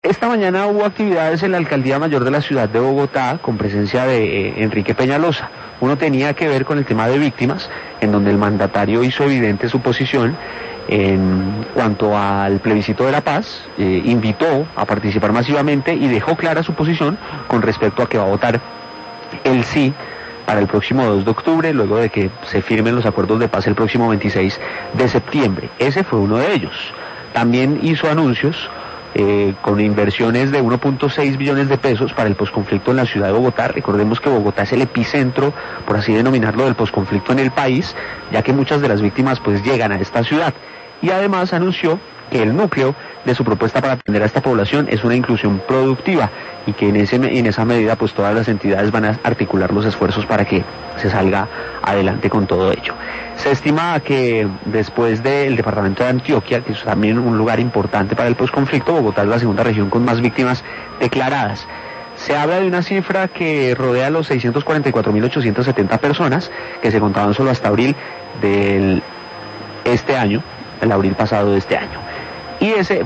Esta mañana hubo actividades en la Alcaldía Mayor de la Ciudad de Bogotá con presencia de Enrique Peñalosa. Uno tenía que ver con el tema de víctimas, en donde el mandatario hizo evidente su posición en cuanto al plebiscito de la paz, invitó a participar masivamente y dejó clara su posición con respecto a que va a votar el sí para el próximo 2 de octubre, luego de que se firmen los acuerdos de paz el próximo 26 de septiembre. Ese fue uno de ellos. También hizo anuncios con inversiones de 1.6 billones de pesos para el posconflicto en la ciudad de Bogotá. Recordemos que Bogotá es el epicentro, por así denominarlo, del posconflicto en el país, ya que muchas de las víctimas pues llegan a esta ciudad. Y además anunció que el núcleo de su propuesta para atender a esta población es una inclusión productiva y que en esa medida pues todas las entidades van a articular los esfuerzos para que se salga adelante con todo ello. Se estima que después del departamento de Antioquia, que es también un lugar importante para el posconflicto, Bogotá es la segunda región con más víctimas declaradas. Se habla de una cifra que rodea los 644.870 personas que se contaban solo hasta abril del abril pasado de este año. Y ese